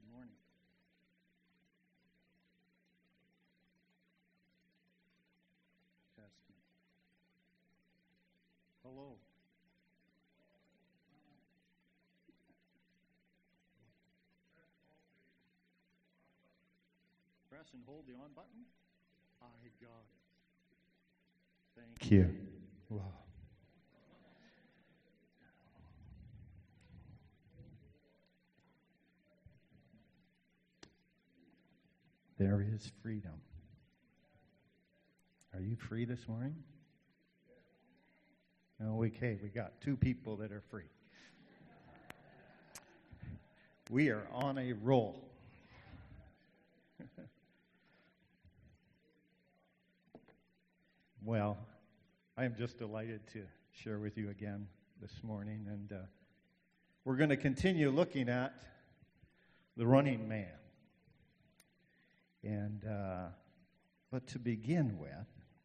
Good morning. Testing. Hello. Press and hold the on button. I got it. Thank you. Wow. There is freedom. Are you free this morning? Oh, okay, we got two people that are free. We are on a roll. Well, I am just delighted to share with you again this morning, and we're going to continue looking at the running man. And but to begin with,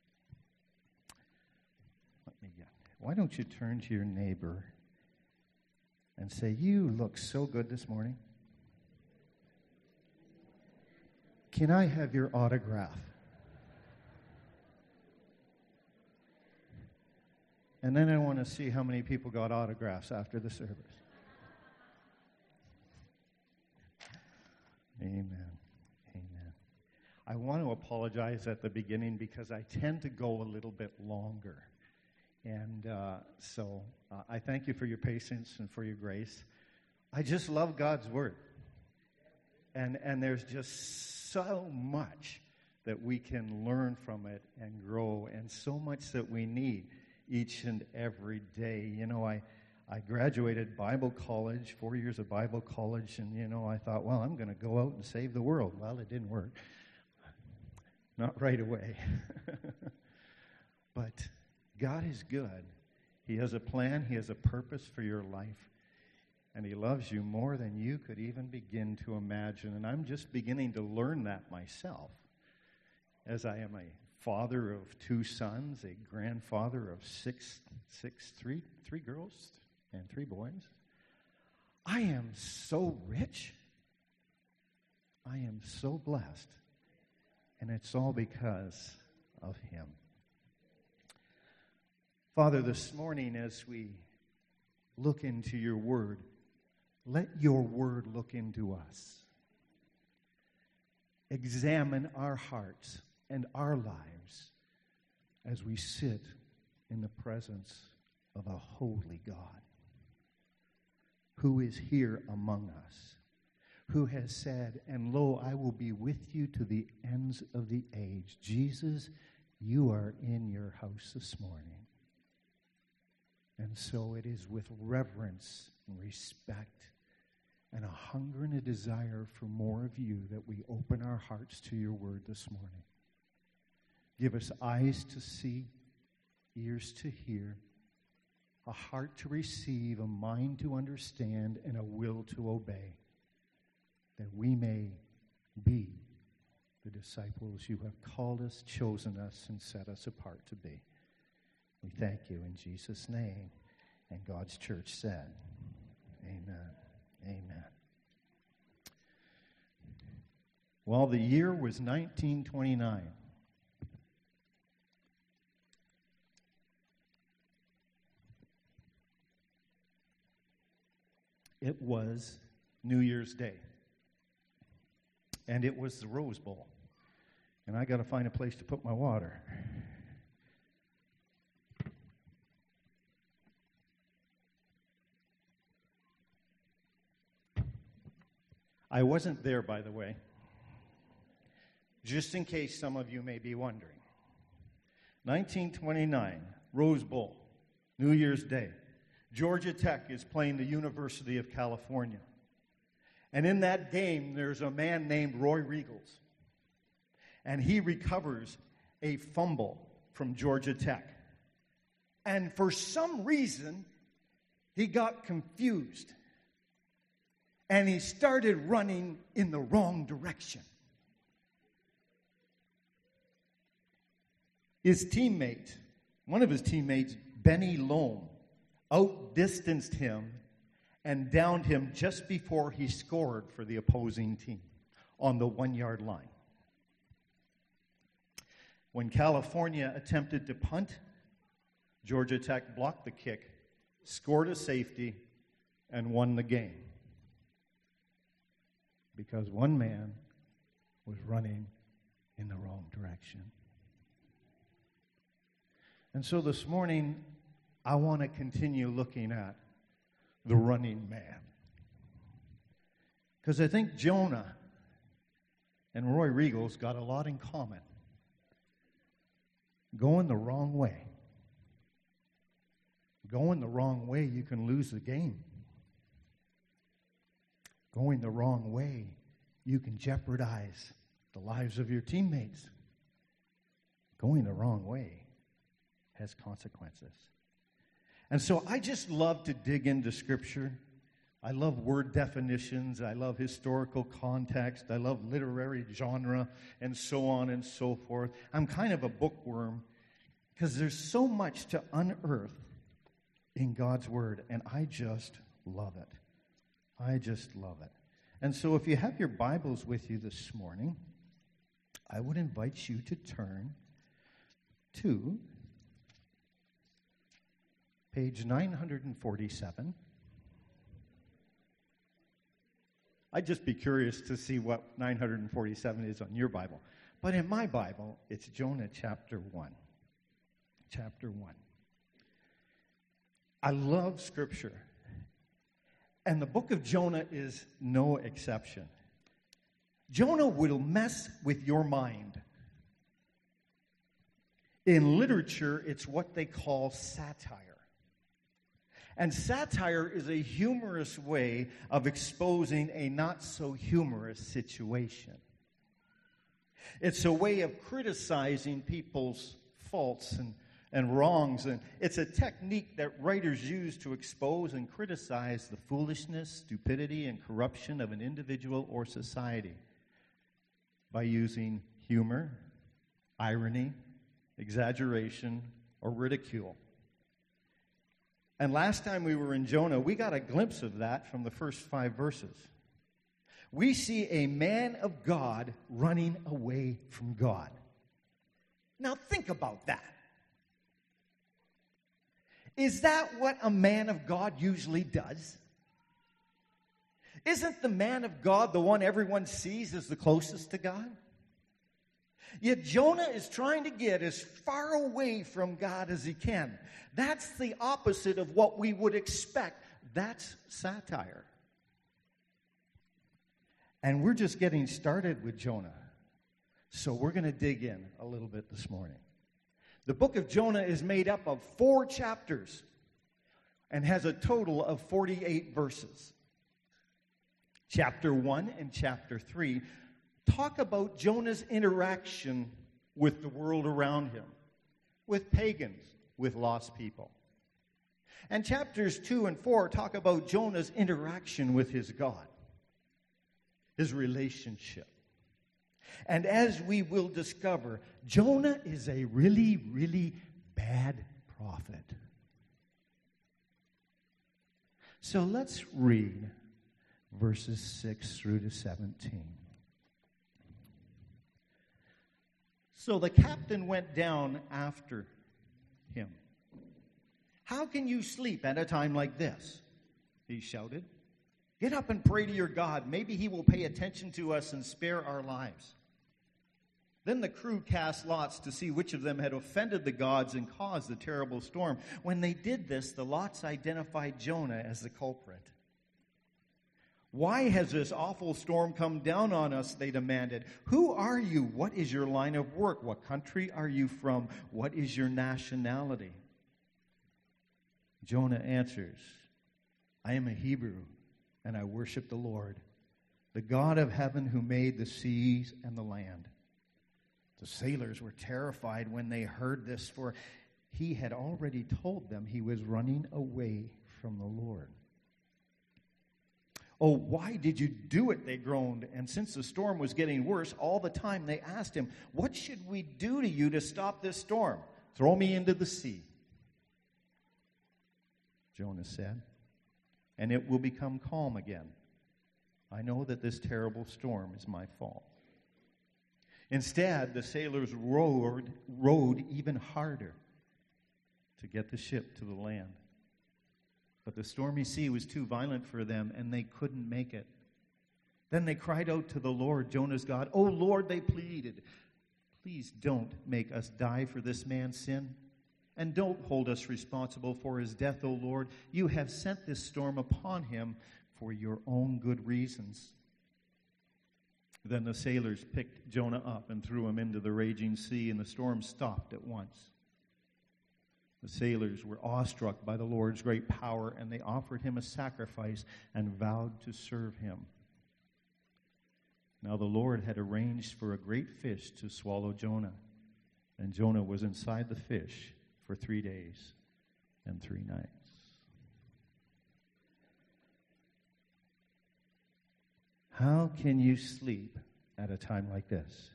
why don't you turn to your neighbor and say, "You look so good this morning. Can I have your autograph?" And then I want to see how many people got autographs after the service. Amen. Amen. I want to apologize at the beginning because I tend to go a little bit longer. And so I thank you for your patience and for your grace. I just love God's Word. And there's just so much that we can learn from it and grow, and so much that we need each and every day. You know, I graduated Bible college, 4 years of Bible college, and, you know, I thought, well, I'm going to go out and save the world. Well, it didn't work. Not right away. But God is good. He has a plan. He has a purpose for your life. And He loves you more than you could even begin to imagine. And I'm just beginning to learn that myself, as I am a father of 2 sons, a grandfather of three girls and 3 boys. I am so rich. I am so blessed. And it's all because of Him. Father, this morning as we look into your word, let your word look into us. Examine our hearts and our lives as we sit in the presence of a holy God who is here among us, who has said, "And lo, I will be with you to the ends of the age." Jesus, you are in your house this morning. And so it is with reverence and respect and a hunger and a desire for more of you that we open our hearts to your word this morning. Give us eyes to see, ears to hear, a heart to receive, a mind to understand, and a will to obey, that we may be the disciples you have called us, chosen us, and set us apart to be. We thank you in Jesus' name. And God's church said, amen. Amen. Well, the year was 1929. It was New Year's Day. And it was the Rose Bowl. And I got to find a place to put my water. I wasn't there, by the way, just in case some of you may be wondering. 1929, Rose Bowl, New Year's Day. Georgia Tech is playing the University of California. And in that game, there's a man named Roy Riegels. And he recovers a fumble from Georgia Tech. And for some reason, he got confused. And he started running in the wrong direction. His teammate, one of his teammates, Benny Loam, outdistanced him and downed him just before he scored for the opposing team on the 1-yard line. When California attempted to punt, Georgia Tech blocked the kick, scored a safety, and won the game. Because one man was running in the wrong direction. And so this morning, I want to continue looking at the running man. Because I think Jonah and Roy Regal's got a lot in common. Going the wrong way. Going the wrong way, you can lose the game. Going the wrong way, you can jeopardize the lives of your teammates. Going the wrong way has consequences. And so I just love to dig into Scripture. I love word definitions. I love historical context. I love literary genre and so on and so forth. I'm kind of a bookworm because there's so much to unearth in God's Word, and I just love it. I just love it. And so if you have your Bibles with you this morning, I would invite you to turn to page 947. I'd just be curious to see what 947 is on your Bible. But in my Bible, it's Jonah chapter 1. Chapter 1. I love Scripture. And the book of Jonah is no exception. Jonah will mess with your mind. In literature, it's what they call satire. And satire is a humorous way of exposing a not-so-humorous situation. It's a way of criticizing people's faults and wrongs. And it's a technique that writers use to expose and criticize the foolishness, stupidity, and corruption of an individual or society by using humor, irony, exaggeration, or ridicule. And last time we were in Jonah, we got a glimpse of that from the first 5 verses. We see a man of God running away from God. Now think about that. Is that what a man of God usually does? Isn't the man of God the one everyone sees as the closest to God? Yet Jonah is trying to get as far away from God as he can. That's the opposite of what we would expect. That's satire. And we're just getting started with Jonah. So we're going to dig in a little bit this morning. The book of Jonah is made up of 4 chapters and has a total of 48 verses. Chapter 1 and chapter 3 talk about Jonah's interaction with the world around him, with pagans, with lost people. And chapters 2 and 4 talk about Jonah's interaction with his God, his relationship. And as we will discover, Jonah is a really, really bad prophet. So let's read verses 6 through to 17. So the captain went down after him. "How can you sleep at a time like this?" he shouted. "Get up and pray to your God. Maybe he will pay attention to us and spare our lives." Then the crew cast lots to see which of them had offended the gods and caused the terrible storm. When they did this, the lots identified Jonah as the culprit. "Why has this awful storm come down on us?" they demanded. "Who are you? What is your line of work? What country are you from? What is your nationality?" Jonah answers, "I am a Hebrew, and I worship the Lord, the God of heaven who made the seas and the land." The sailors were terrified when they heard this, for he had already told them he was running away from the Lord. "Oh, why did you do it?" they groaned. And since the storm was getting worse all the time, they asked him, "What should we do to you to stop this storm?" "Throw me into the sea," Jonah said. and it will become calm again. I know that this terrible storm is my fault." Instead, the sailors rowed even harder to get the ship to the land. But the stormy sea was too violent for them, and they couldn't make it. Then they cried out to the Lord, Jonah's God. "Oh Lord," they pleaded, "please don't make us die for this man's sin. And don't hold us responsible for his death, O Lord. You have sent this storm upon him for your own good reasons." Then the sailors picked Jonah up and threw him into the raging sea, and the storm stopped at once. The sailors were awestruck by the Lord's great power, and they offered him a sacrifice and vowed to serve him. Now the Lord had arranged for a great fish to swallow Jonah, and Jonah was inside the fish for 3 days and 3 nights. How can you sleep at a time like this?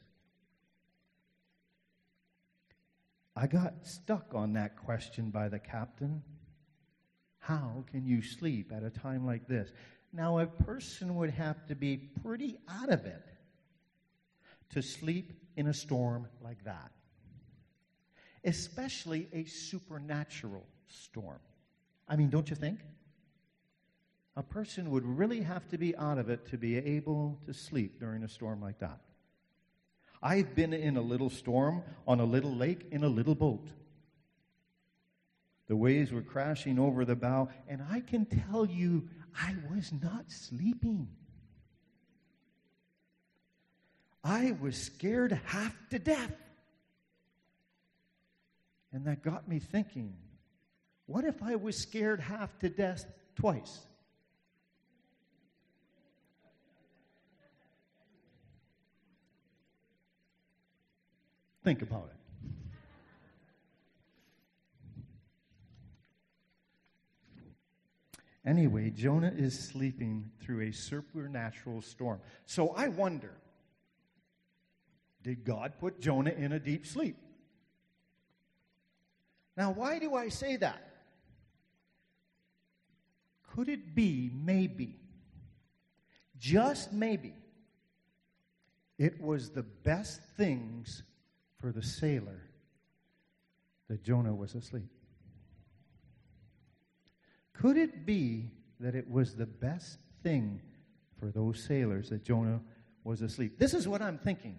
I got stuck on that question by the captain. How can you sleep at a time like this? Now, a person would have to be pretty out of it to sleep in a storm like that, especially a supernatural storm. I mean, don't you think? A person would really have to be out of it to be able to sleep during a storm like that. I've been in a little storm on a little lake in a little boat. The waves were crashing over the bow, and I can tell you, I was not sleeping. I was scared half to death. And that got me thinking, what if I was scared half to death twice? Think about it. Anyway, Jonah is sleeping through a supernatural storm. So I wonder, did God put Jonah in a deep sleep? Now, why do I say that? Could it be, maybe, just maybe, it was the best things for the sailor that Jonah was asleep? Could it be that it was the best thing for those sailors that Jonah was asleep? This is what I'm thinking.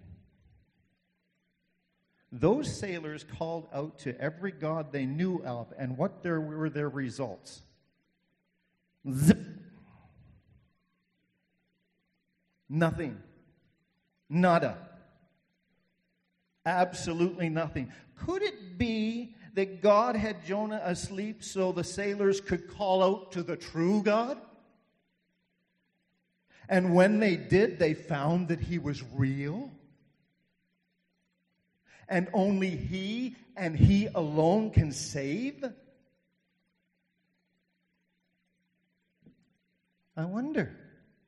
Those sailors called out to every god they knew of, and what were their results? Zip. Nothing. Nada. Absolutely nothing. Could it be that God had Jonah asleep so the sailors could call out to the true God? And when they did, they found that he was real. And only he and he alone can save? I wonder.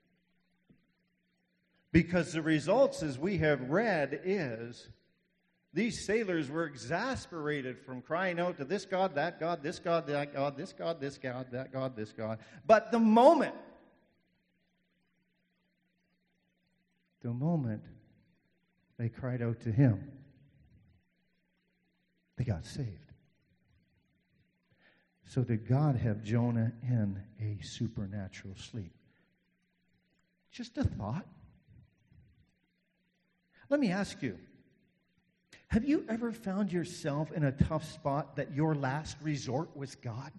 Because the results, as we have read, is these sailors were exasperated from crying out to this God, that God, this God, that God, this God, this God, that God, this God. But the moment they cried out to him, they got saved. So did God have Jonah in a supernatural sleep? Just a thought. Let me ask you, have you ever found yourself in a tough spot that your last resort was God?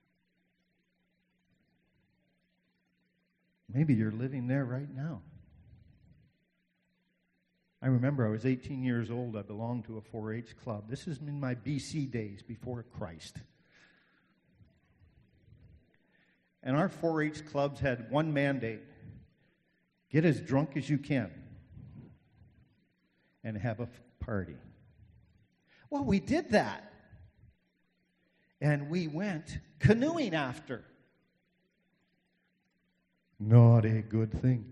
Maybe you're living there right now. I remember I was 18 years old. I belonged to a 4-H club. This is in my BC days, before Christ. And our 4-H clubs had one mandate: get as drunk as you can and have a party. Well, we did that. And we went canoeing after. Not a good thing.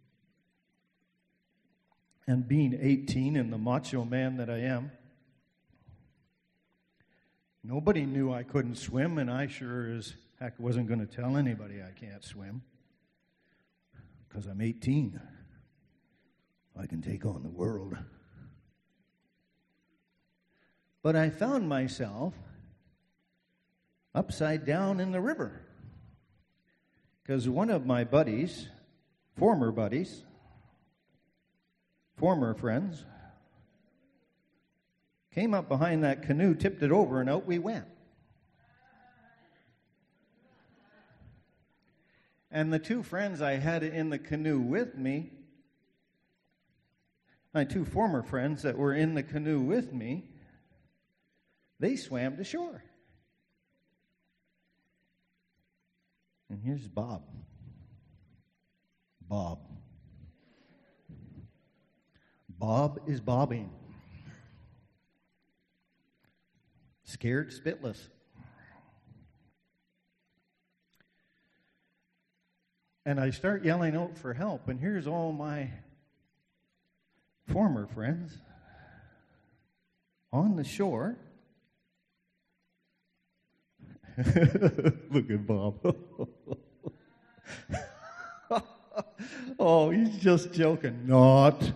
And being 18 and the macho man that I am, nobody knew I couldn't swim, and I sure as Heck, I wasn't going to tell anybody I can't swim because I'm 18. I can take on the world. But I found myself upside down in the river because one of my buddies, former friends, came up behind that canoe, tipped it over, and out we went. And the two friends I had in the canoe with me, my two former friends that were in the canoe with me, they swam to shore. And here's Bob. Bob is bobbing. Scared spitless. And I start yelling out for help, and here's all my former friends on the shore. Look at Bob. Oh, he's just joking. Not.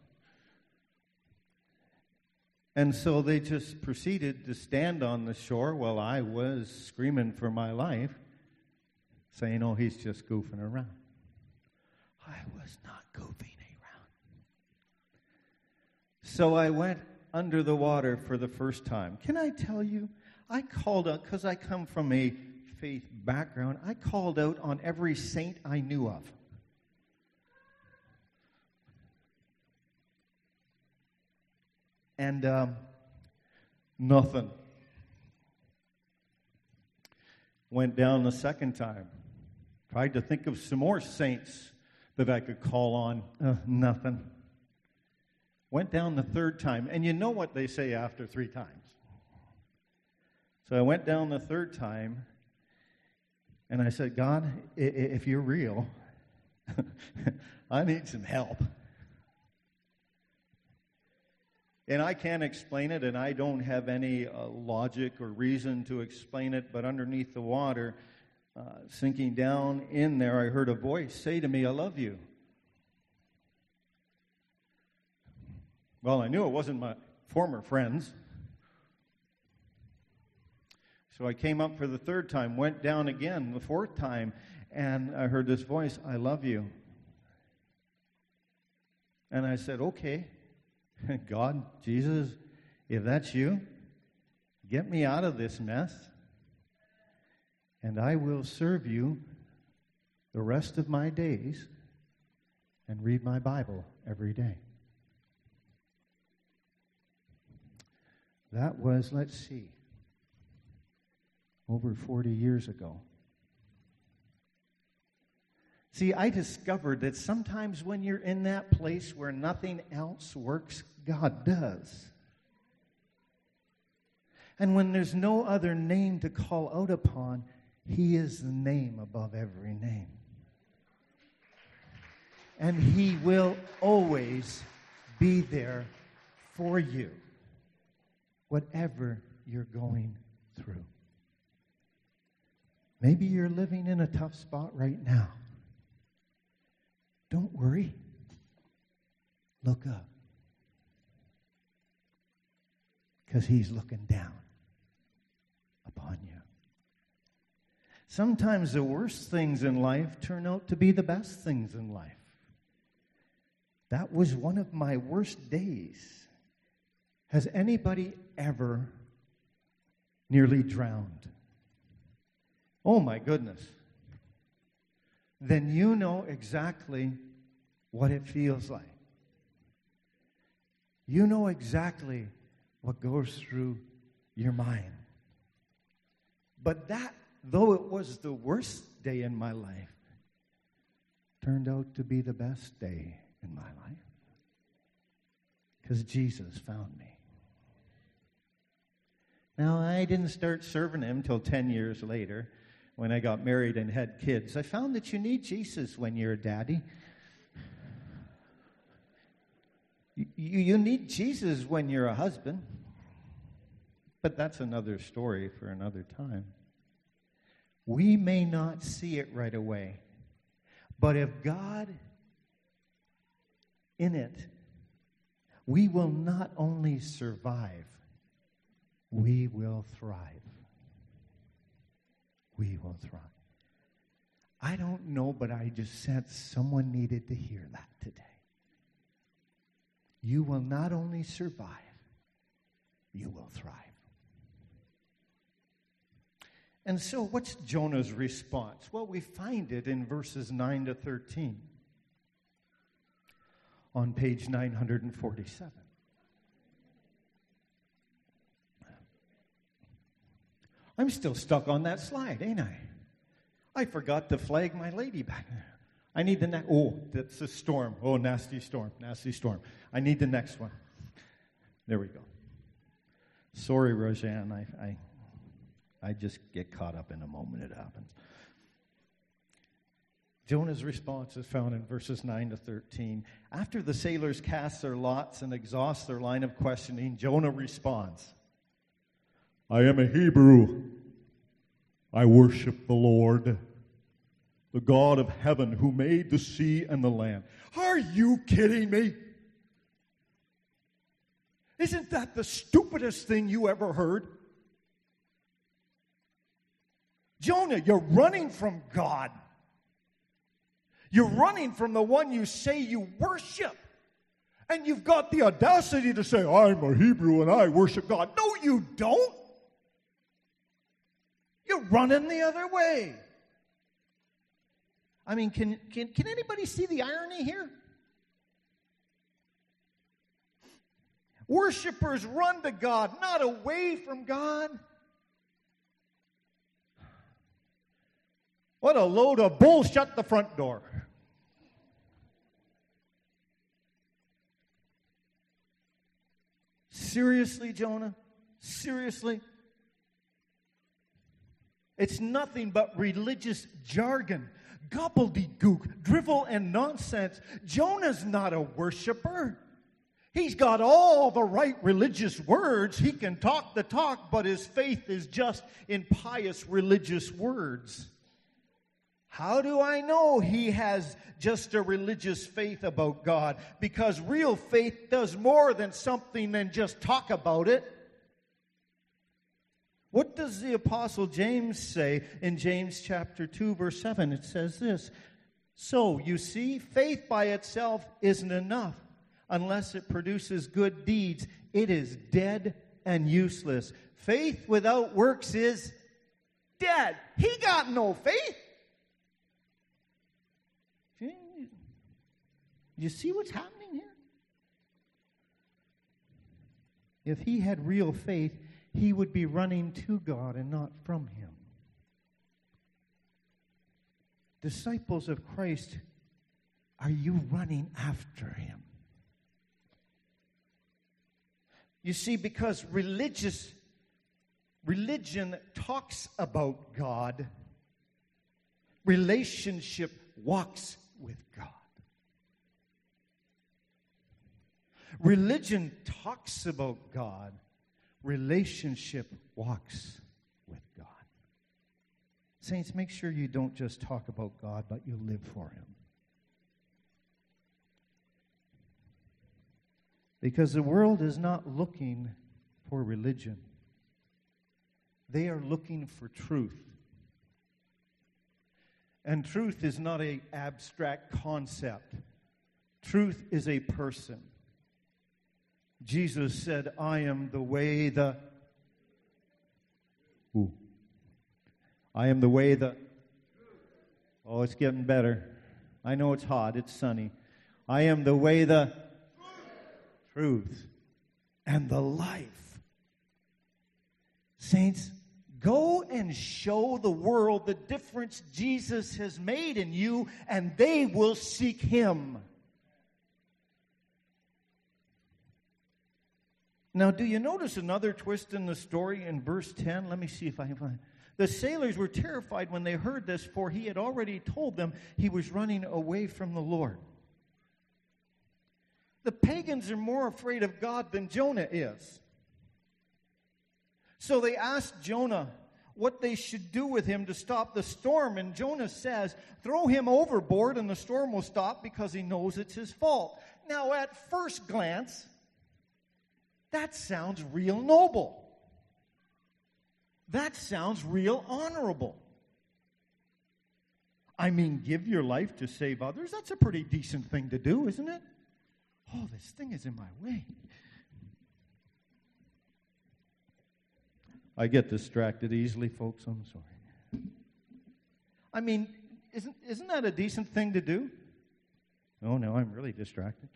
And so they just proceeded to stand on the shore while I was screaming for my life, saying, oh, he's just goofing around. I was not goofing around. So I went under the water for the first time. Can I tell you, I called out, because I come from a faith background, I called out on every saint I knew of. And nothing. Went down the second time. Tried to think of some more saints that I could call on. Nothing. Went down the third time. And you know what they say after 3 times. So I went down the third time, and I said, God, if you're real, I need some help. And I can't explain it, and I don't have any logic or reason to explain it, but underneath the water, sinking down in there, I heard a voice say to me, I love you. Well, I knew it wasn't my former friends. So I came up for the third time, went down again the fourth time, and I heard this voice, I love you. And I said, okay. God, Jesus, if that's you, get me out of this mess, and I will serve you the rest of my days and read my Bible every day. That was, let's see, over 40 years ago. See, I discovered that sometimes when you're in that place where nothing else works, God does. And when there's no other name to call out upon, He is the name above every name. And He will always be there for you, whatever you're going through. Maybe you're living in a tough spot right now. Don't worry. Look up. Because He's looking down upon you. Sometimes the worst things in life turn out to be the best things in life. That was one of my worst days. Has anybody ever nearly drowned? Oh my goodness. Then you know exactly what it feels like. You know exactly what goes through your mind. But that, though it was the worst day in my life, turned out to be the best day in my life. Because Jesus found me. Now, I didn't start serving Him till 10 years later, when I got married and had kids. I found that you need Jesus when you're a daddy. You need Jesus when you're a husband. But that's another story for another time. We may not see it right away, but if God in it, we will not only survive, we will thrive. We will thrive. I don't know, but I just sensed someone needed to hear that today. You will not only survive, you will thrive. And so what's Jonah's response? Well, we find it in verses 9 to 13 on page 947. I'm still stuck on that slide, ain't I? I forgot to flag my lady back there. I need the next. Oh, that's a storm. Oh, nasty storm, nasty storm. I need the next one. There we go. Sorry, Roseanne. I just get caught up in a moment. It happens. Jonah's response is found in verses 9 to 13. After the sailors cast their lots and exhaust their line of questioning, Jonah responds, I am a Hebrew. I worship the Lord, the God of heaven who made the sea and the land. Are you kidding me? Isn't that the stupidest thing you ever heard? Jonah, you're running from God. You're running from the one you say you worship. And you've got the audacity to say, I'm a Hebrew and I worship God. No, you don't. You're running the other way. I mean, can anybody see the irony here? Worshippers run to God, not away from God. What a load of bull, shut the front door. Seriously, Jonah? Seriously? It's nothing but religious jargon, gobbledygook, drivel, and nonsense. Jonah's not a worshiper. He's got all the right religious words. He can talk the talk, but his faith is just in pious religious words. How do I know he has just a religious faith about God? Because real faith does more than something than just talk about it. What does the Apostle James say in James chapter 2, verse 7? It says this, so, you see, faith by itself isn't enough unless it produces good deeds. It is dead and useless. Faith without works is dead. He got no faith. You see what's happening here? If he had real faith, he would be running to God and not from him. Disciples of Christ, are you running after him? You see, because religion talks about God, relationship walks with God. Religion talks about God. Relationship walks with God. Saints, make sure you don't just talk about God, but you live for him. Because the world is not looking for religion. They are looking for truth. And truth is not an abstract concept. Truth is a person. Jesus said, I am the way, I am the way, oh, it's getting better. I know it's hot, it's sunny. I am the way, the truth, and the life. Saints, go and show the world the difference Jesus has made in you, and they will seek him. Now, do you notice another twist in the story in verse 10? Let me see if I can find it. The sailors were terrified when they heard this, for he had already told them he was running away from the Lord. The pagans are more afraid of God than Jonah is. So they asked Jonah, what they should do with him to stop the storm. And Jonah says, throw him overboard and the storm will stop because he knows it's his fault. Now, at first glance, that sounds real noble. That sounds real honorable. I mean, give your life to save others. That's a pretty decent thing to do, isn't it? Oh, this thing is in my way. I get distracted easily, folks. I'm sorry. I mean, isn't that a decent thing to do? Oh, no, I'm really distracted.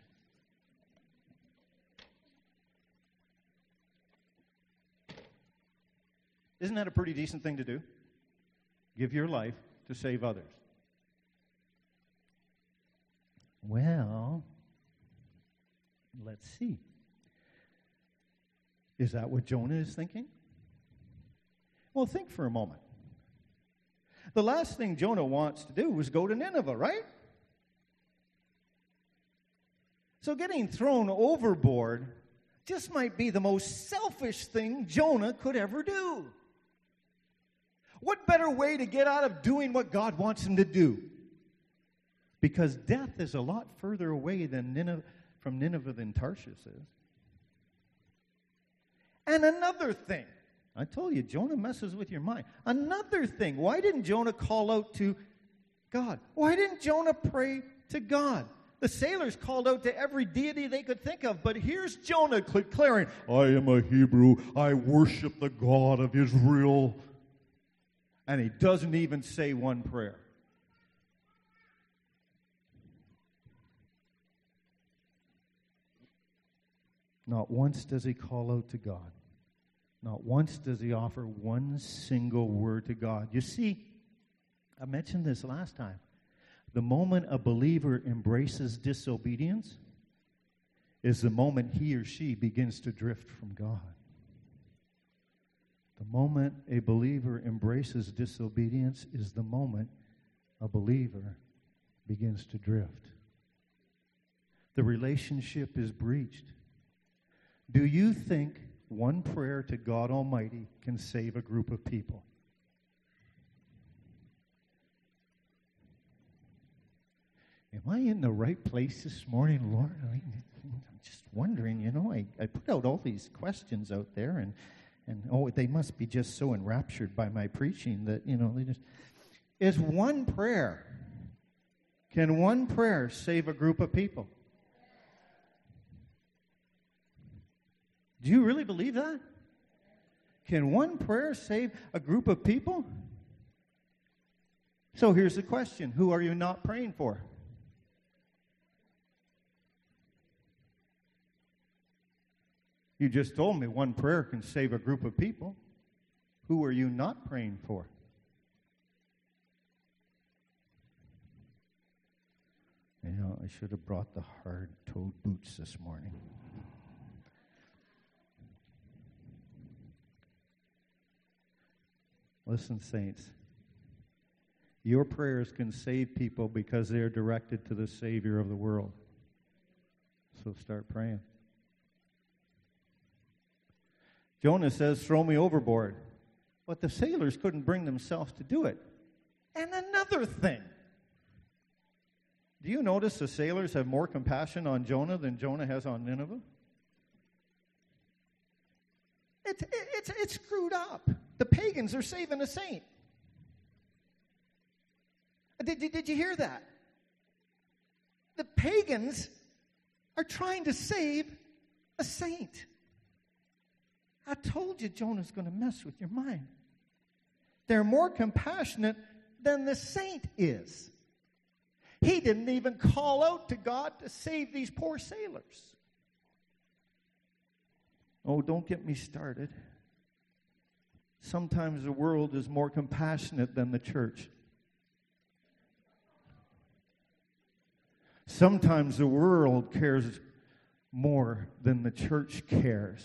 Isn't that a pretty decent thing to do? Give your life to save others. Well, let's see. Is that what Jonah is thinking? Well, think for a moment. The last thing Jonah wants to do was go to Nineveh, right? So getting thrown overboard just might be the most selfish thing Jonah could ever do. What better way to get out of doing what God wants him to do? Because death is a lot further away from Nineveh than Tarshish is. And another thing, I told you, Jonah messes with your mind. Another thing, why didn't Jonah call out to God? Why didn't Jonah pray to God? The sailors called out to every deity they could think of, but here's Jonah declaring, I am a Hebrew, I worship the God of Israel. And he doesn't even say one prayer. Not once does he call out to God. Not once does he offer one single word to God. You see, I mentioned this last time. The moment a believer embraces disobedience is the moment he or she begins to drift from God. The moment a believer embraces disobedience is the moment a believer begins to drift. The relationship is breached. Do you think one prayer to God Almighty can save a group of people? Am I in the right place this morning, Lord? I'm just wondering, I put out all these questions out there, and they must be just so enraptured by my preaching that, they just... Is one prayer, can one prayer save a group of people? Do you really believe that? Can one prayer save a group of people? So here's the question. Who are you not praying for? You just told me one prayer can save a group of people. Who are you not praying for? I should have brought the hard-toed boots this morning. Listen, saints. Your prayers can save people because they are directed to the Savior of the world. So start praying. Jonah says, throw me overboard. But the sailors couldn't bring themselves to do it. And another thing. Do you notice the sailors have more compassion on Jonah than Jonah has on Nineveh? It's screwed up. The pagans are saving a saint. Did you hear that? The pagans are trying to save a saint. I told you Jonah's going to mess with your mind. They're more compassionate than the saint is. He didn't even call out to God to save these poor sailors. Oh, don't get me started. Sometimes the world is more compassionate than the church. Sometimes the world cares more than the church cares.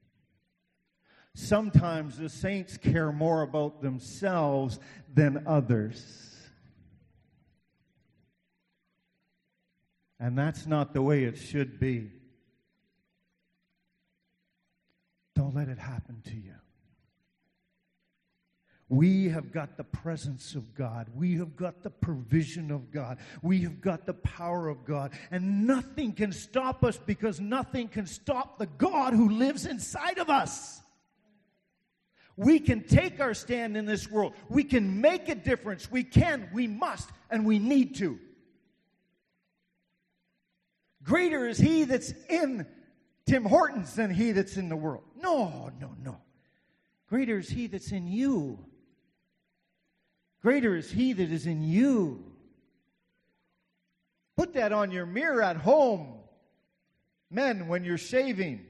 Sometimes the saints care more about themselves than others. And that's not the way it should be. Don't let it happen to you. We have got the presence of God. We have got the provision of God. We have got the power of God. And nothing can stop us because nothing can stop the God who lives inside of us. We can take our stand in this world. We can make a difference. We can, we must, and we need to. Greater is He that's in Tim Hortons than he that's in the world. No. Greater is He that's in you. Greater is He that is in you. Put that on your mirror at home. Men, when you're shaving.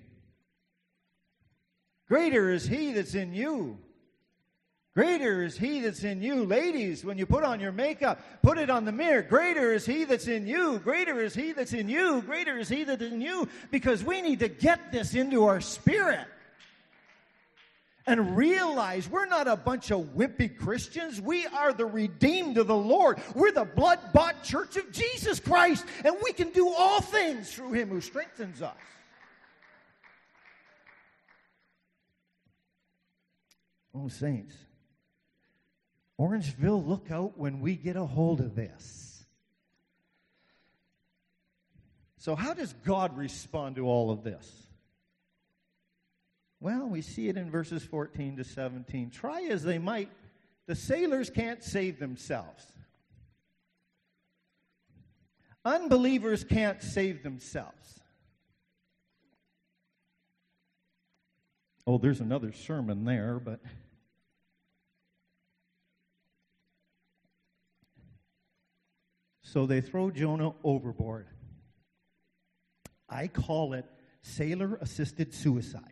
Greater is He that's in you. Greater is He that's in you. Ladies, when you put on your makeup, put it on the mirror. Greater is He that's in you. Greater is He that's in you. Greater is He that's in you. Because we need to get this into our spirit. And realize we're not a bunch of wimpy Christians. We are the redeemed of the Lord. We're the blood-bought church of Jesus Christ. And we can do all things through Him who strengthens us. Oh, saints. Orangeville, look out when we get a hold of this. So how does God respond to all of this? Well, we see it in verses 14 to 17. Try as they might, the sailors can't save themselves. Unbelievers can't save themselves. Oh, there's another sermon there, but... So they throw Jonah overboard. I call it sailor-assisted suicide.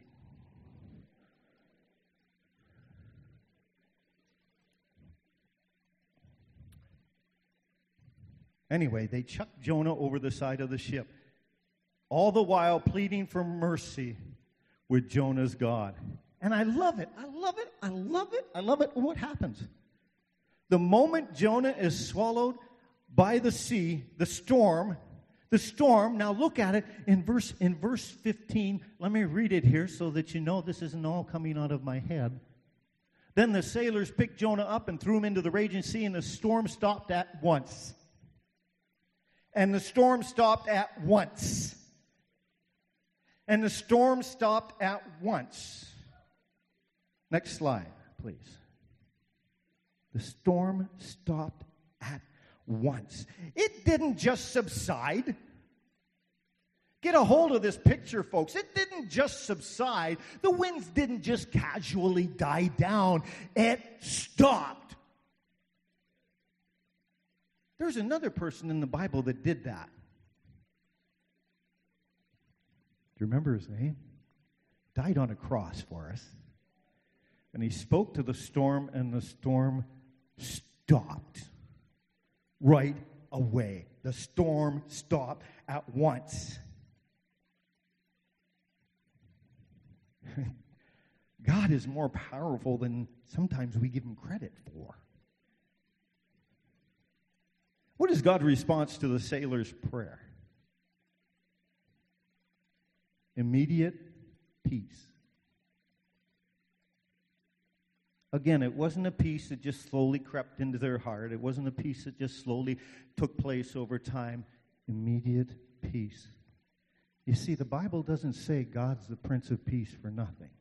Anyway, they chuck Jonah over the side of the ship, all the while pleading for mercy with Jonah's God. And I love it. What happens? The moment Jonah is swallowed by the sea, the storm, now look at it in verse 15. Let me read it here so that you know this isn't all coming out of my head. Then the sailors picked Jonah up and threw him into the raging sea, and the storm stopped at once. And the storm stopped at once. And the storm stopped at once. Next slide, please. The storm stopped at once. It didn't just subside. Get a hold of this picture, folks. It didn't just subside. The winds didn't just casually die down. It stopped. There's another person in the Bible that did that. Do you remember his name? Died on a cross for us. And he spoke to the storm, and the storm stopped right away. The storm stopped at once. God is more powerful than sometimes we give Him credit for. What is God's response to the sailor's prayer? Immediate peace. Again, it wasn't a peace that just slowly crept into their heart. It wasn't a peace that just slowly took place over time. Immediate peace. You see, the Bible doesn't say God's the Prince of Peace for nothing.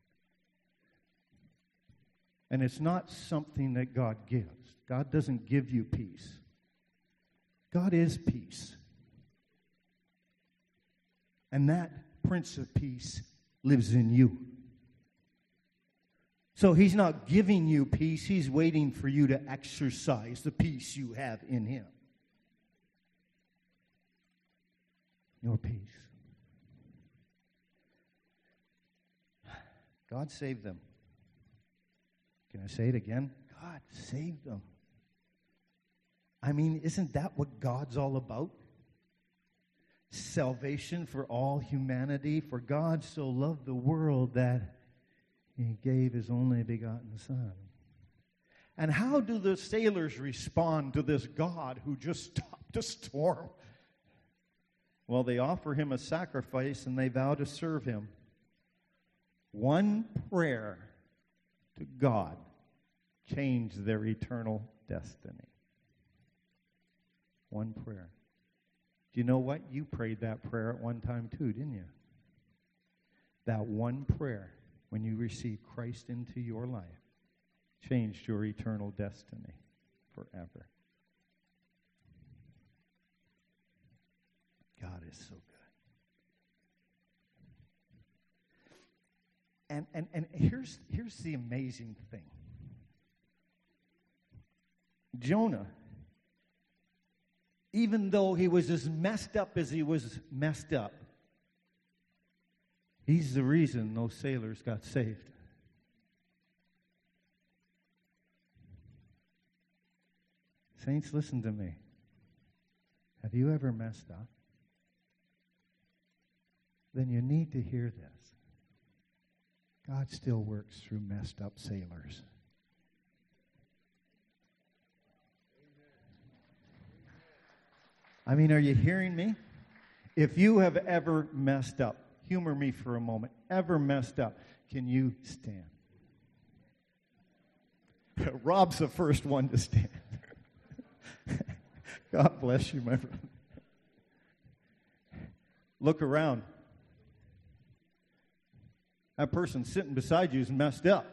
And it's not something that God gives. God doesn't give you peace. God is peace. And that Prince of Peace lives in you. So He's not giving you peace. He's waiting for you to exercise the peace you have in Him. Your peace. God saved them. Can I say it again? God saved them. I mean, isn't that what God's all about? Salvation for all humanity. For God so loved the world that He gave His only begotten Son. And how do the sailors respond to this God who just stopped a storm? Well, they offer Him a sacrifice and they vow to serve Him. One prayer to God change their eternal destiny. One prayer. Do you know what? You prayed that prayer at one time too, didn't you? That one prayer, when you received Christ into your life, changed your eternal destiny forever. God is so good. And here's the amazing thing. Jonah, even though he was as messed up as he was messed up, he's the reason those sailors got saved. Saints, listen to me. Have you ever messed up? Then you need to hear this. God still works through messed up sailors. I mean, are you hearing me? If you have ever messed up, humor me for a moment, ever messed up, can you stand? Rob's the first one to stand. God bless you, my brother. Look around. That person sitting beside you is messed up.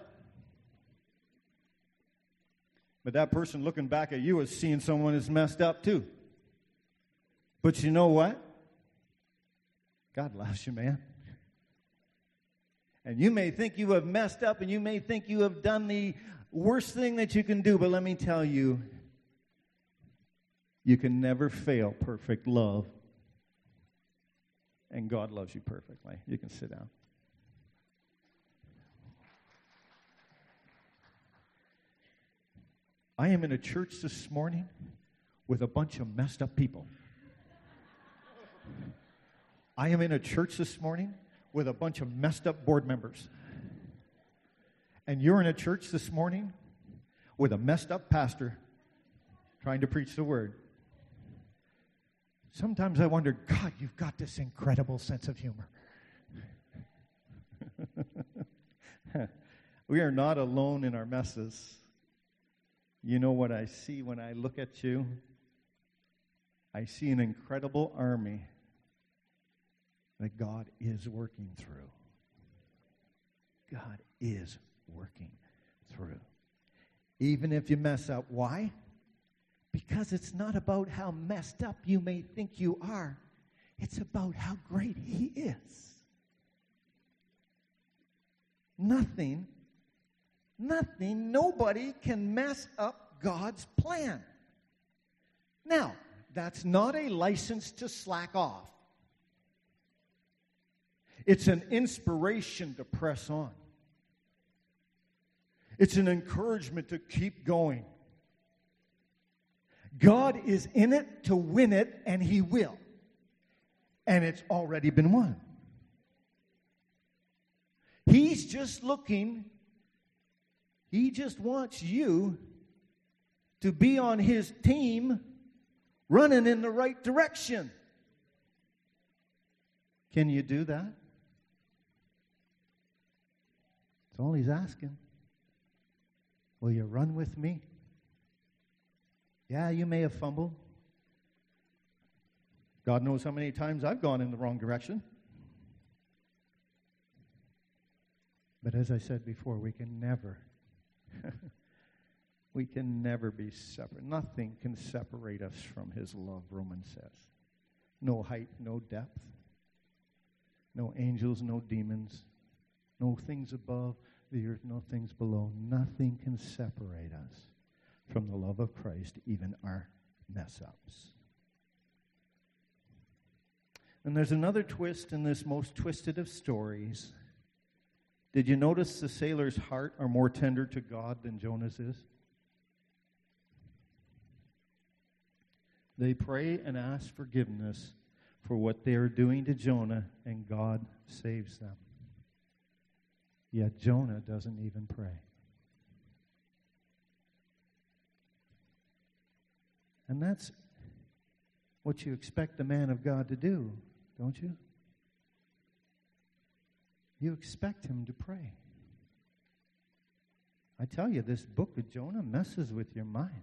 But that person looking back at you is seeing someone that's messed up too. But you know what? God loves you, man. And you may think you have messed up and you may think you have done the worst thing that you can do, but let me tell you, you can never fail perfect love. And God loves you perfectly. You can sit down. I am in a church this morning with a bunch of messed up people. I am in a church this morning with a bunch of messed up board members. And you're in a church this morning with a messed up pastor trying to preach the word. Sometimes I wonder, God, you've got this incredible sense of humor. We are not alone in our messes. You know what I see when I look at you? I see an incredible army that God is working through. God is working through. Even if you mess up. Why? Because it's not about how messed up you may think you are. It's about how great He is. Nobody can mess up God's plan. Now, that's not a license to slack off. It's an inspiration to press on. It's an encouragement to keep going. God is in it to win it, and He will. And it's already been won. He's just looking. He just wants you to be on His team, running in the right direction. Can you do that? That's all He's asking. Will you run with me? Yeah, you may have fumbled. God knows how many times I've gone in the wrong direction. But as I said before, we can never be separate. Nothing can separate us from His love, Romans says. No height, no depth. No angels, no demons. No things above the earth, no things below. Nothing can separate us from the love of Christ, even our mess-ups. And there's another twist in this most twisted of stories. Did you notice the sailor's heart are more tender to God than Jonah's is? They pray and ask forgiveness for what they are doing to Jonah, and God saves them. Yet Jonah doesn't even pray. And that's what you expect a man of God to do, don't you? You expect him to pray. I tell you, this book of Jonah messes with your mind.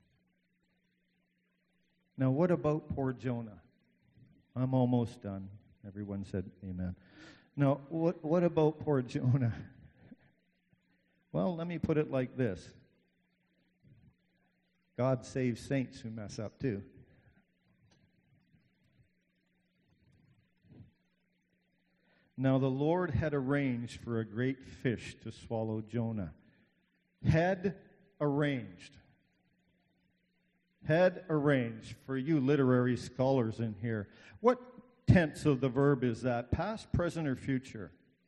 Now, what about poor Jonah? I'm almost done. Everyone said amen. Now, what about poor Jonah? Well, let me put it like this. God saves saints who mess up too. Now the Lord had arranged for a great fish to swallow Jonah. Had arranged. Had arranged. For you literary scholars in here, what tense of the verb is that? Past, present, or future?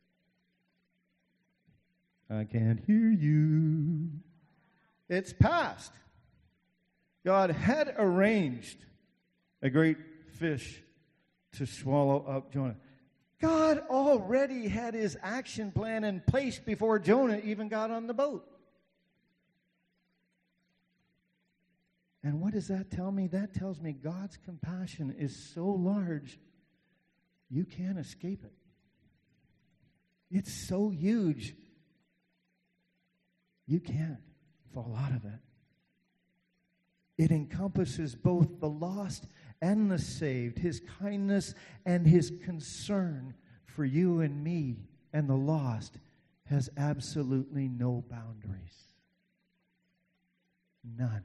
I can't hear you. It's past. God had arranged a great fish to swallow up Jonah. God already had his action plan in place before Jonah even got on the boat. And what does that tell me? That tells me God's compassion is so large, you can't escape it. It's so huge, you can't fall out of it. It encompasses both the lost and the saved, his kindness and his concern for you and me and the lost has absolutely no boundaries. None.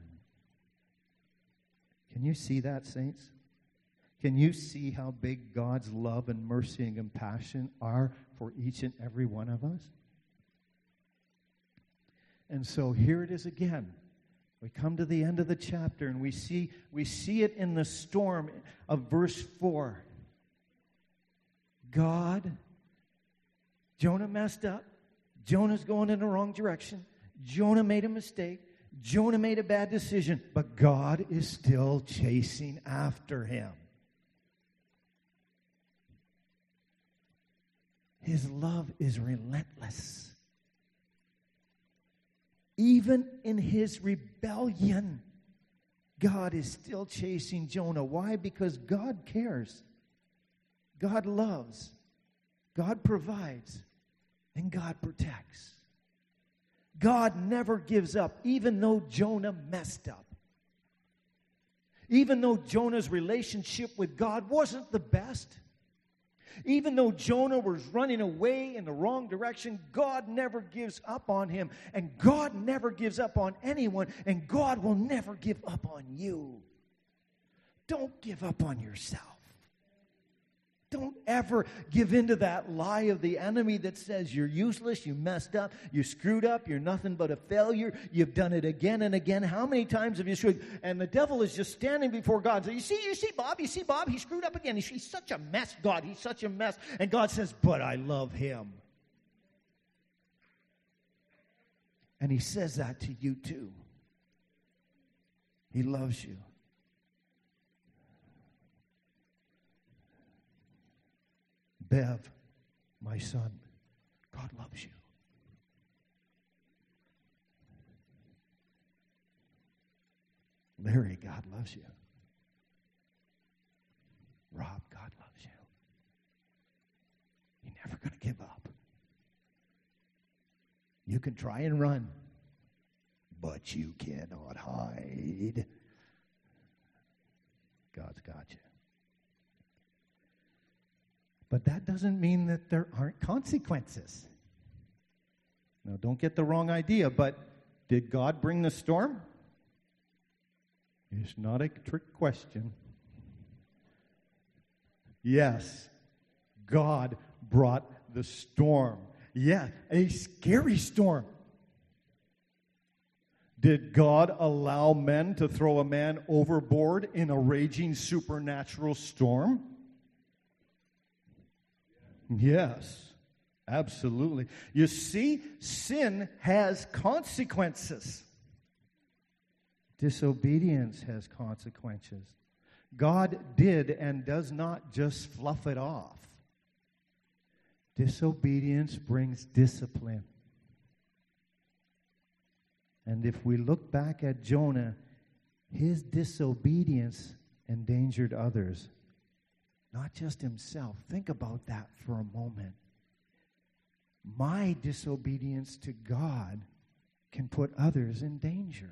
Can you see that, saints? Can you see how big God's love and mercy and compassion are for each and every one of us? And so here it is again. We come to the end of the chapter and we see it in the storm of verse 4. Jonah messed up. Jonah's going in the wrong direction. Jonah made a mistake. Jonah made a bad decision. But God is still chasing after him. His love is relentless. Even in his rebellion, God is still chasing Jonah. Why? Because God cares. God loves. God provides. And God protects. God never gives up, even though Jonah messed up. Even though Jonah's relationship with God wasn't the best. Even though Jonah was running away in the wrong direction, God never gives up on him. And God never gives up on anyone. And God will never give up on you. Don't give up on yourself. Don't ever give in to that lie of the enemy that says you're useless, you messed up, you screwed up, you're nothing but a failure, you've done it again and again. How many times have you screwed? And the devil is just standing before God. So you see, Bob, he screwed up again. He's such a mess, God. He's such a mess. And God says, but I love him. And he says that to you too. He loves you. Bev, my son, God loves you. Larry, God loves you. Rob, God loves you. You're never going to give up. You can try and run, but you cannot hide. God's got you. But that doesn't mean that there aren't consequences. Now, don't get the wrong idea, but did God bring the storm? It's not a trick question. Yes, God brought the storm. Yeah, a scary storm. Did God allow men to throw a man overboard in a raging supernatural storm? Yes, absolutely. You see, sin has consequences. Disobedience has consequences. God did and does not just fluff it off. Disobedience brings discipline. And if we look back at Jonah, his disobedience endangered others. Not just himself. Think about that for a moment. My disobedience to God can put others in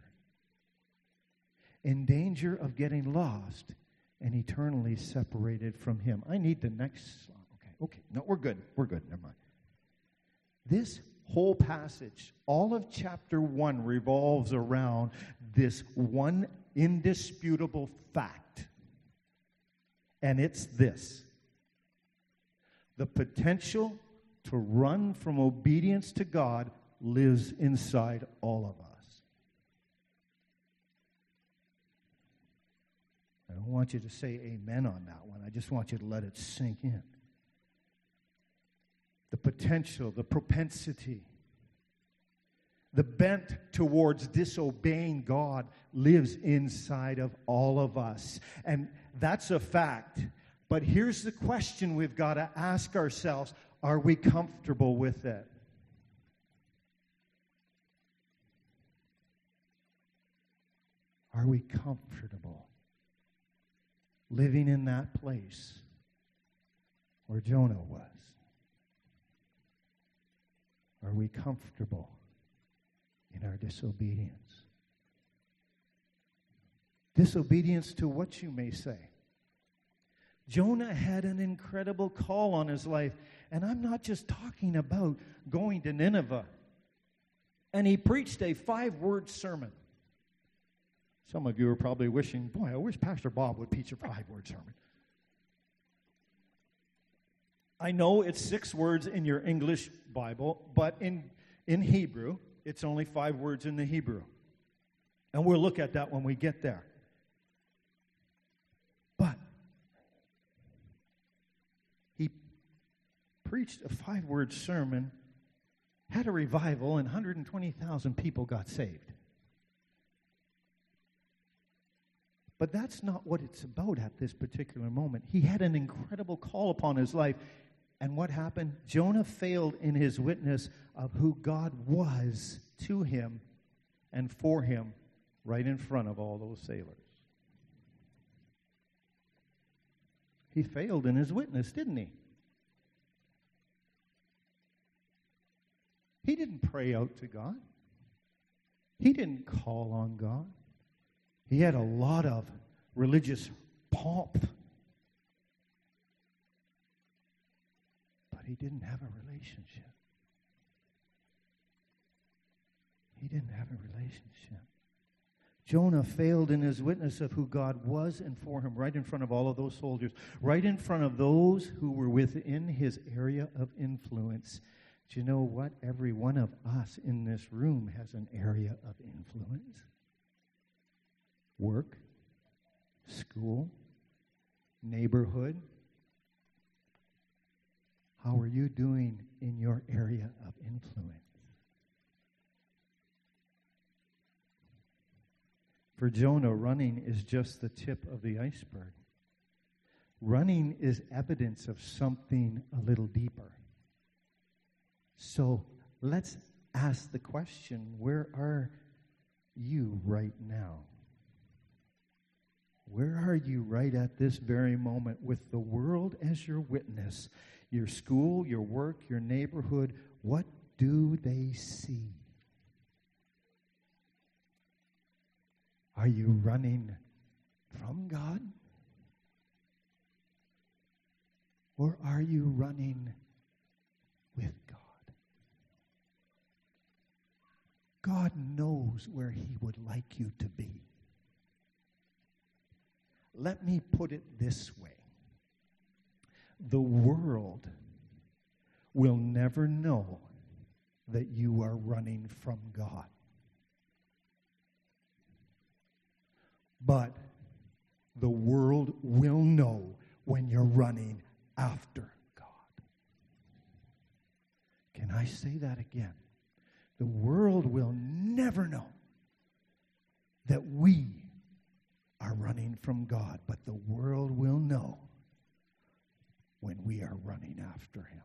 danger of getting lost and eternally separated from Him. I need the next slide. Okay. No, we're good. Never mind. This whole passage, all of chapter 1 revolves around this one indisputable fact. And it's this: the potential to run from obedience to God lives inside all of us. I don't want you to say amen on that one. I just want you to let it sink in. The potential, the propensity, the bent towards disobeying God lives inside of all of us. And that's a fact. But here's the question we've got to ask ourselves: are we comfortable with it? Are we comfortable living in that place where Jonah was? Are we comfortable in our disobedience? Disobedience to what, you may say? Jonah had an incredible call on his life. And I'm not just talking about going to Nineveh. And he preached a 5-word sermon. Some of you are probably wishing, boy, I wish Pastor Bob would preach a 5-word sermon. I know it's 6 words in your English Bible, but in Hebrew, it's only 5 words in the Hebrew. And we'll look at that when we get there. But he preached a 5-word sermon, had a revival, and 120,000 people got saved. But that's not what it's about at this particular moment. He had an incredible call upon his life. And what happened? Jonah failed in his witness of who God was to him and for him right in front of all those sailors. He failed in his witness, didn't he? He didn't pray out to God. He didn't call on God. He had a lot of religious pomp, but he didn't have a relationship. He didn't have a relationship. Jonah failed in his witness of who God was and for him right in front of all of those soldiers, right in front of those who were within his area of influence. Do you know what? Every one of us in this room has an area of influence. Work, school, neighborhood. How are you doing in your area of influence? For Jonah, running is just the tip of the iceberg. Running is evidence of something a little deeper. So let's ask the question, where are you right now? Where are you right at this very moment with the world as your witness? Your school, your work, your neighborhood, what do they see? Are you running from God? Or are you running with God? God knows where He would like you to be. Let me put it this way. The world will never know that you are running from God. But the world will know when you're running after God. Can I say that again? The world will never know that we are running from God, but the world will know when we are running after Him.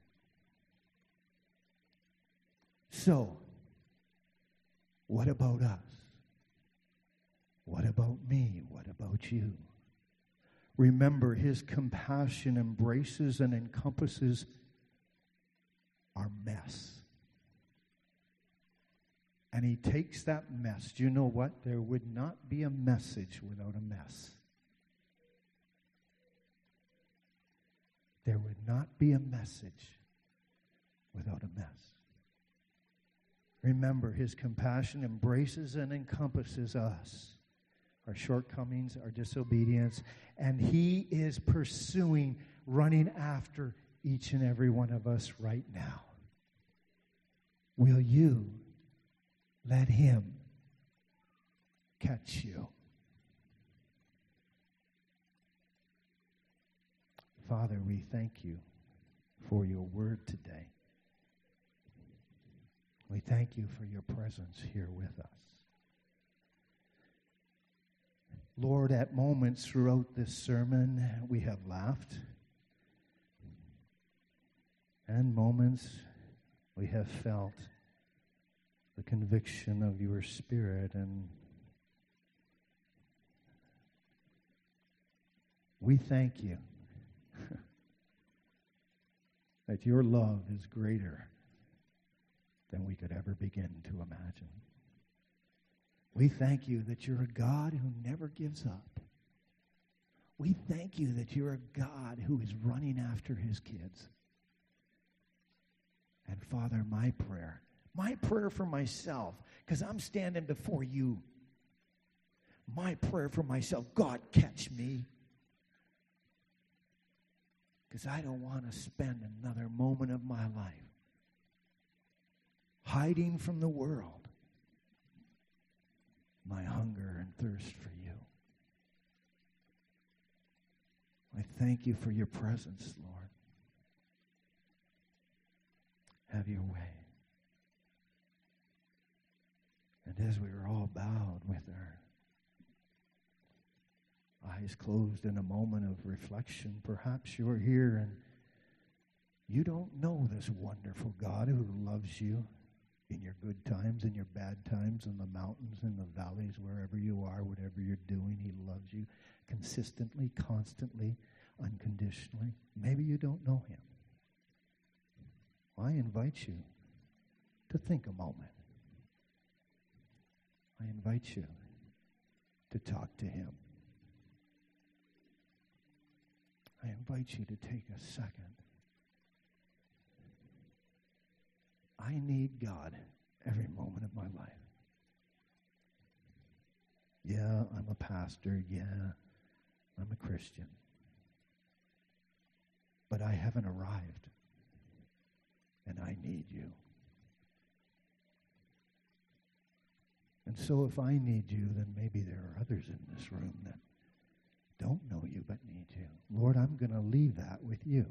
So, what about us? What about me? What about you? Remember, His compassion embraces and encompasses our mess. And he takes that mess. Do you know what? There would not be a message without a mess. There would not be a message without a mess. Remember, his compassion embraces and encompasses us, our shortcomings, our disobedience, and he is pursuing, running after each and every one of us right now. Will you let him catch you? Father, we thank you for your word today. We thank you for your presence here with us. Lord, at moments throughout this sermon, we have laughed. And moments we have felt the conviction of your Spirit, and we thank you that your love is greater than we could ever begin to imagine. We thank you that you're a God who never gives up. We thank you that you're a God who is running after his kids. And Father, my prayer for myself, because I'm standing before you, my prayer for myself, God, catch me. Because I don't want to spend another moment of my life hiding from the world my hunger and thirst for you. I thank you for your presence, Lord. Have your way. And as we are all bowed with our eyes closed in a moment of reflection, perhaps you're here and you don't know this wonderful God who loves you in your good times, in your bad times, in the mountains, in the valleys, wherever you are, whatever you're doing. He loves you consistently, constantly, unconditionally. Maybe you don't know him. I invite you to think a moment. I invite you to talk to him. I invite you to take a second. I need God every moment of my life. Yeah, I'm a pastor. Yeah, I'm a Christian. But I haven't arrived. And I need you. And so if I need you, then maybe there are others in this room that don't know you but need you. Lord, I'm going to leave that with you.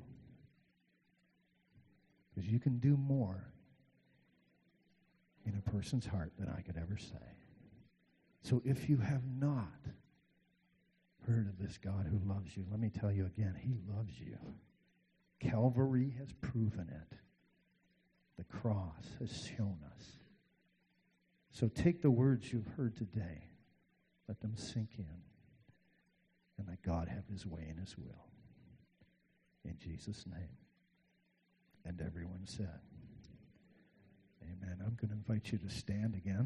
Because you can do more in a person's heart than I could ever say. So if you have not heard of this God who loves you, let me tell you again, he loves you. Calvary has proven it. The cross has shown us. So take the words you've heard today. Let them sink in. And let God have his way and his will. In Jesus' name. And everyone said, amen. I'm going to invite you to stand again.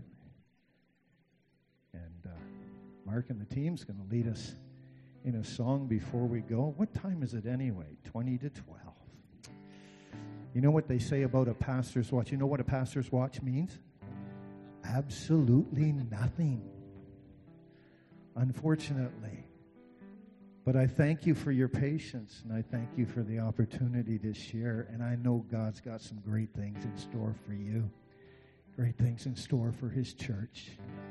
And Mark and the team's going to lead us in a song before we go. What time is it anyway? 20 to 12. You know what they say about a pastor's watch? You know what a pastor's watch means? Absolutely nothing. Unfortunately. But I thank you for your patience, and I thank you for the opportunity to share. And I know God's got some great things in store for you, great things in store for his church.